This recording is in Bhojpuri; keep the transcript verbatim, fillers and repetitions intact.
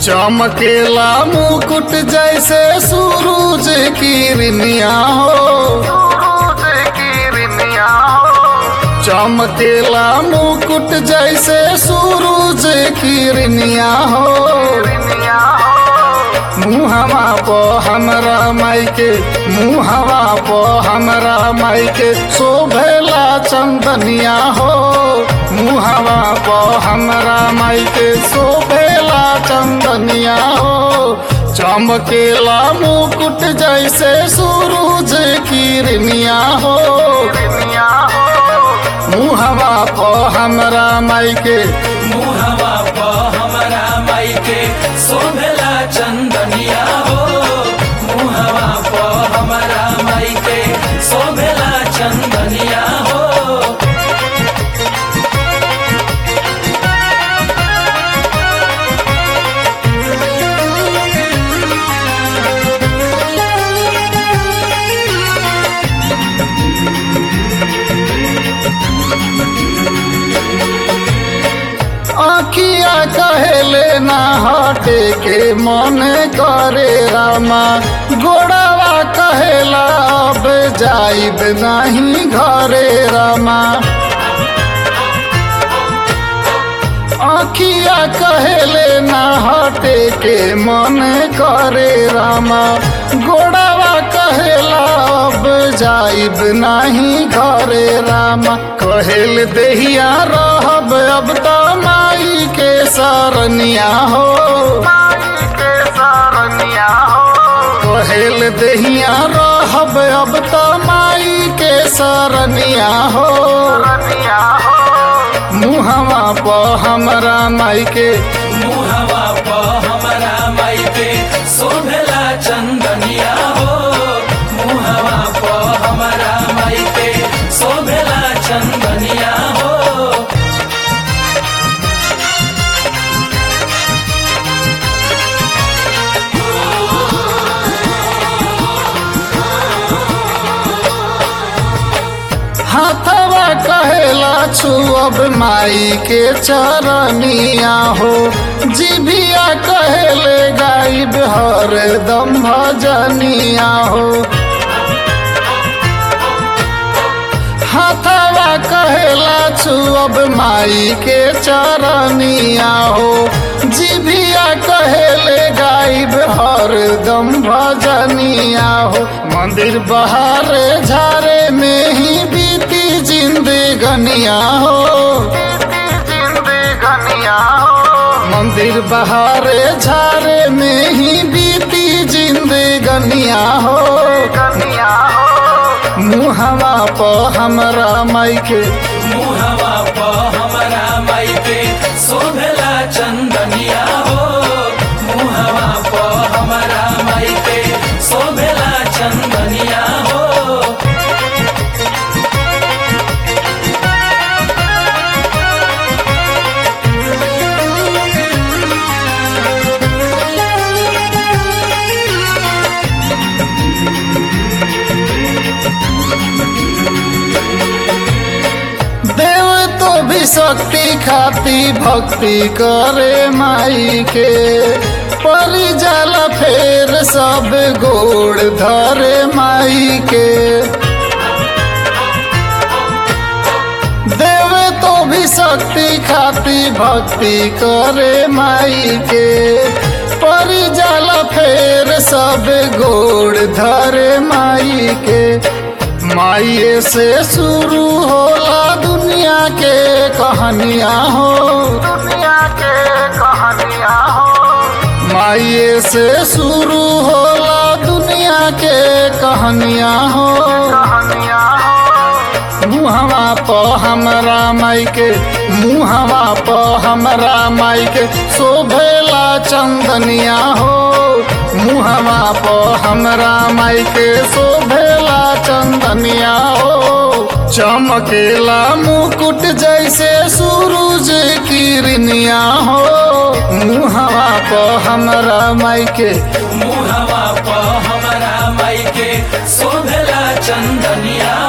चमकेला मुकुट जैसे सूरज की किरनिया हो, चमकेला मुकुट जैसे सूरज की किरनिया हो। मुहवा पो हमरा माई के, मुहवा पो हमरा माई के शोभेला चंदनिया हो। मुहवा पो हमरा माई के शोभेला चंदनिया हो। चमकेला मुकुट जैसे सूरज की किरनिया हो। मुहवा पो हमरा माई के, मुहवा पो हमरा माई के शोभेला चंदनिया हो। मुहवा पो हमरा माई के शोभेला चंदनिया हो। आखिया कहेले ना हटे के मन करे रामा। गोड़ावा कहेला अब जाइब नहीं घरे रामा। आखिया कहेले ना हटे के मन करे रामा। गोड़ावा कहेला अब जाइब नहीं घरे रामा। कहेल देहिया रहब अब तो माई के सरनिया हो। कहेल देहिया रहब अब तो माई के सरनिया हो। मुहवा पो हमरा माई के, मुहवा पो हमरा माई के शोभेला चंदनिया हो। मुहवा पो हमरा माई के शोभेला चंदनिया हो। हाथवा कहेला छुअब माई के चरनिया हो। जिभिया कहेले गाइब हरदम भजनिया हो। हाथवा कहेला छुअब माई के चरनिया हो। जिभिया कहेले गाइब हरदम भजनिया हो। मंदिर बहारे झारे में ही बीती जिंदगनिया हो। मंदिर बहारे झारे में ही बीती जिंदगनिया हो। मुहवा पो हमरा माई के, मुहवा पो हमरा माई के शोभेला चंदनिया हो। मुहवा पो हमरा माई के शोभेला चंदनिया हो। देव तो भी शक्ति खाती भक्ति करे माई के। परी जाला फेर सब गोड़ धरे माई के। देव तो भी शक्ति खाती भक्ति करे माई के। परी जाला फेर सब गोड़ धरे माई के। माइये से शुरू होला दुनिया के कहानिया हो। दुनिया के कहानिया हो। माइये से शुरू होला दुनिया के कहानिया हो। मुहवा पो हमरा माई के, मुहवा पो हमरा माई के शोभेला चंदनिया हो। मुहवा पो हमरा माई के शोभेला चंदनिया हो। चमकेला मुकुट जैसे सूरज की किरनिया हो। मुहवा पो हमरा माई के, मुहवा पो हमरा माई के शोभेला चंदनिया